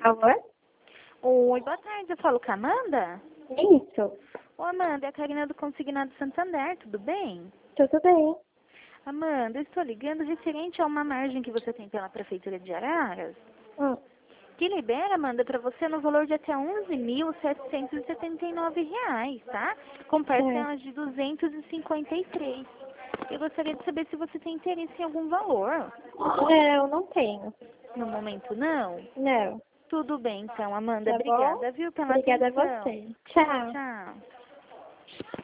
Alô? Oi, boa tarde. Eu falo com a Amanda? Isso. Ô, Amanda, é a Karina do Consignado Santander, tudo bem? Tudo bem. Amanda, eu estou ligando referente a uma margem que você tem pela Prefeitura de Araras, Hum, que libera, Amanda, para você no valor de até R$ 11.779, tá? Com certo. parcelas de 253. Eu gostaria de saber se você tem interesse em algum valor. Não, não tenho. No momento, não? Não. Tudo bem, então, Amanda. Tá bom? Obrigada, viu, pela Obrigada a atenção. você. Tchau. Tchau.